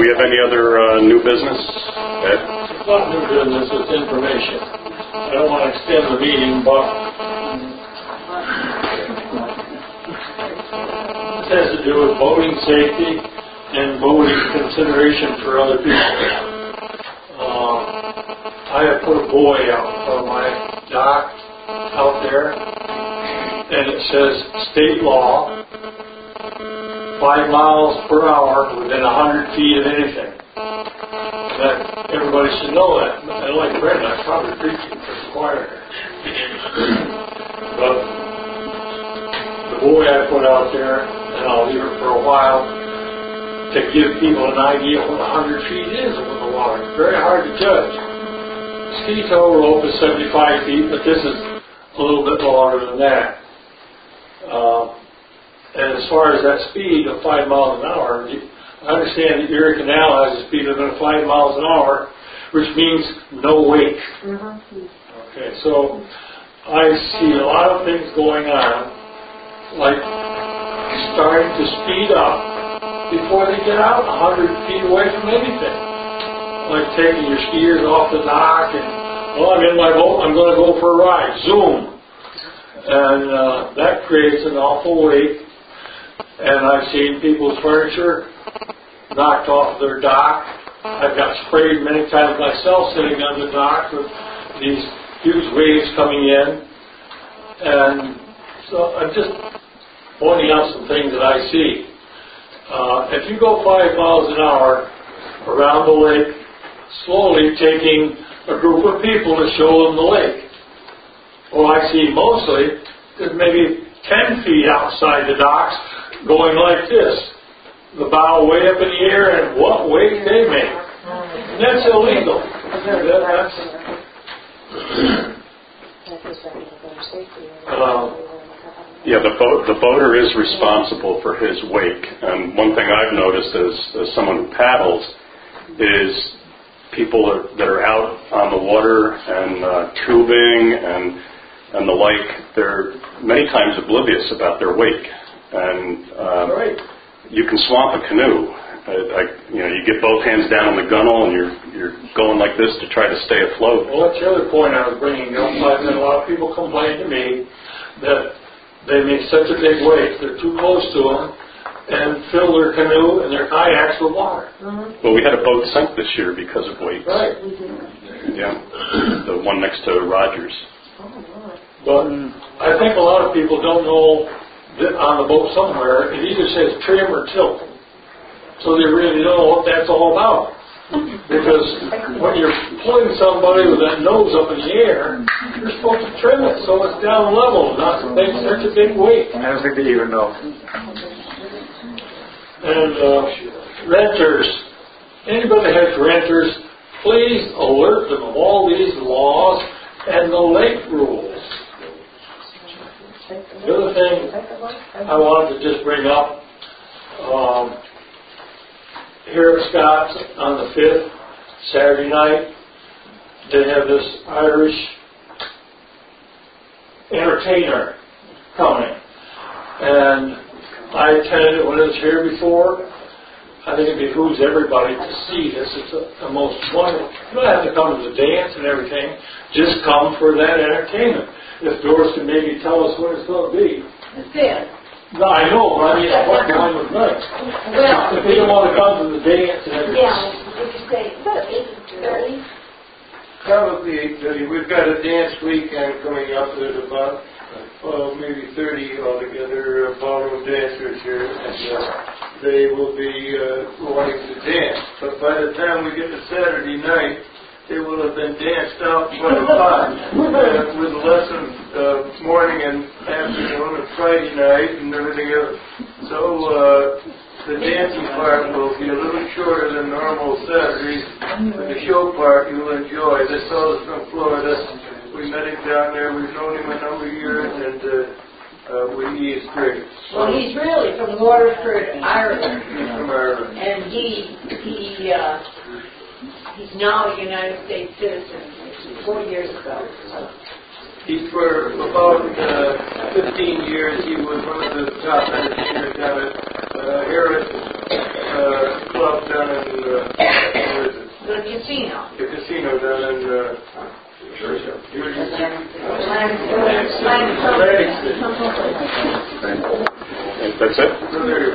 we have any other new business? Ed? It's not new business, it's information. I don't want to extend the meeting, but this has to do with voting safety and voting consideration for other people. I have put a buoy out for my dock out there, and it says state law, 5 miles per hour within 100 feet of anything. That everybody should know that. And like Brenda, I'm probably preaching for the choir. But the buoy I put out there, and I'll leave it for a while, to give people an idea of what 100 feet is over the water. It's very hard to judge. Ski tow rope is 75 feet, but this is a little bit longer than that. And as far as that speed of 5 miles an hour, I understand that Erie Canal has a speed limit of 5 miles an hour, which means no wake. Okay, so I see a lot of things going on, like starting to speed up before they get out 100 feet away from anything. Like taking your skiers off the dock and, well, I'm in my boat, I'm going to go for a ride. Zoom. And that creates an awful wake. And I've seen people's furniture knocked off their dock. I've got sprayed many times myself sitting on the dock with these huge waves coming in. And so I'm just pointing out some things that I see. If you go 5 miles an hour around the lake, slowly taking a group of people to show them the lake. Well, I see mostly there's maybe 10 feet outside the docks going like this. The bow way up in the air and what wave they make. And that's illegal. The boater is responsible for his wake. And one thing I've noticed as someone who paddles is people that are out on the water and tubing and the like, they're many times oblivious about their wake. And you can swamp a canoe. You get both hands down on the gunnel and you're going like this to try to stay afloat. Well, that's the other point I was bringing up. A lot of people complain to me that they make such a big wake, they're too close to them, and fill their canoe and their kayaks with water. Well, we had a boat sink this year because of wakes. Right. Yeah, the one next to Rogers. But I think a lot of people don't know that on the boat somewhere it either says trim or tilt. So they really don't know what that's all about. Because when you're pulling somebody with that nose up in the air, you're supposed to trim it so it's down level, not to make such a big weight. I don't think they even know. And renters, anybody that has renters, please alert them of all these laws and the lake rules. The other thing I wanted to just bring up, here at Scott's on the 5th, Saturday night, they have this Irish entertainer coming. And I attended it when it was here before. I think it behooves everybody to see this. It's a most wonderful. You don't have to come to the dance and everything. Just come for that entertainment. If Doris can maybe tell us what it's going to be. The 5th. No, I know, but I mean, what time was night? Well, if they don't want to come to the dance and everything. yeah, would you say 8:30? Probably 8:30. We've got a dance weekend coming up. There's about maybe 30 altogether ballroom dancers here, and they will be wanting to dance. But by the time we get to Saturday night, they will have been danced out quite a lot with lessons morning and afternoon and Friday night and everything else. So the dancing part will be a little shorter than normal Saturdays, but the show part you'll enjoy. This fellow's from Florida. We met him down there. We've known him a number of years, and he is great. Well, he's really from Waterford, Ireland. He's from Ireland. And he's now a United States citizen, 4 years ago. For about 15 years, he was one of the top entertainers down at Harris Club down in casino. The casino down in, That's it? Atlantic City.